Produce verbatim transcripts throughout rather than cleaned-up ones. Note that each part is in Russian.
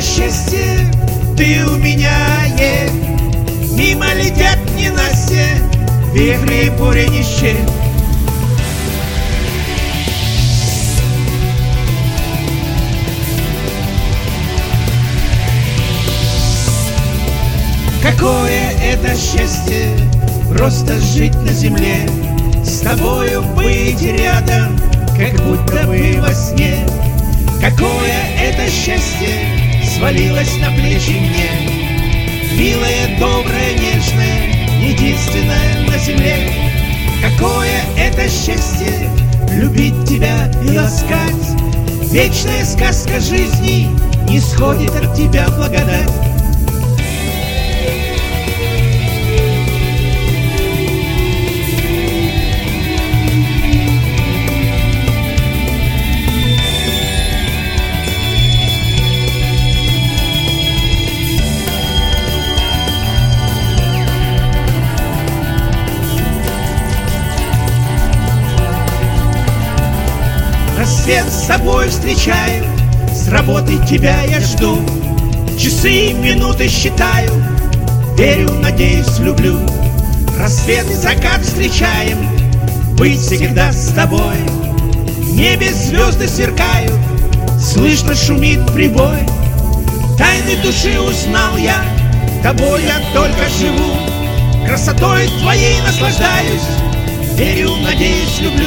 счастье ты у меня есть. Мимо летят ненастья, вихри и бури не счесть. Какое это счастье просто жить на земле, с тобою быть рядом, как будто бы во сне. Какое это счастье свалилось на плечи мне, милое, доброе, нежное, единственное на земле. Какое это счастье любить тебя и ласкать, вечная сказка жизни, не сходит от тебя благодать. Рассвет с собой встречаю, с работы тебя я жду, часы и минуты считаю, верю, надеюсь, люблю. Рассвет и закат встречаем, быть всегда с тобой. В небе звезды сверкают, слышно шумит прибой. Тайны души узнал я, тобой я только живу, красотой твоей наслаждаюсь, верю, надеюсь, люблю.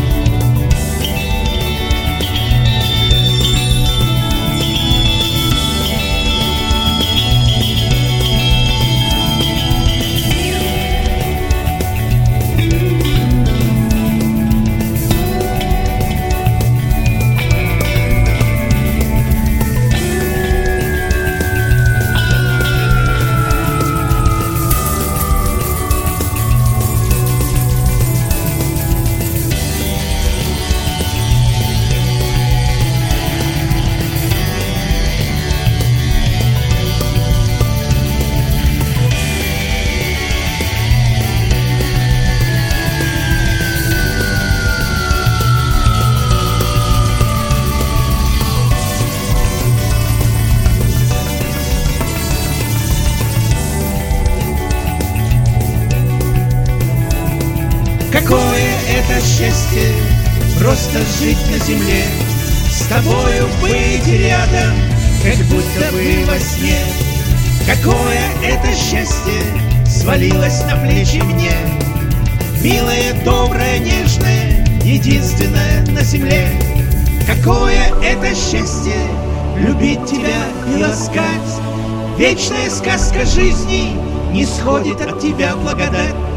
Какое это счастье просто жить на земле, с тобою быть рядом, как будто бы во сне. Какое это счастье свалилось на плечи мне, милое, доброе, нежное, единственное на земле. Какое это счастье любить тебя и ласкать, вечная сказка жизни, не сходит от тебя благодать.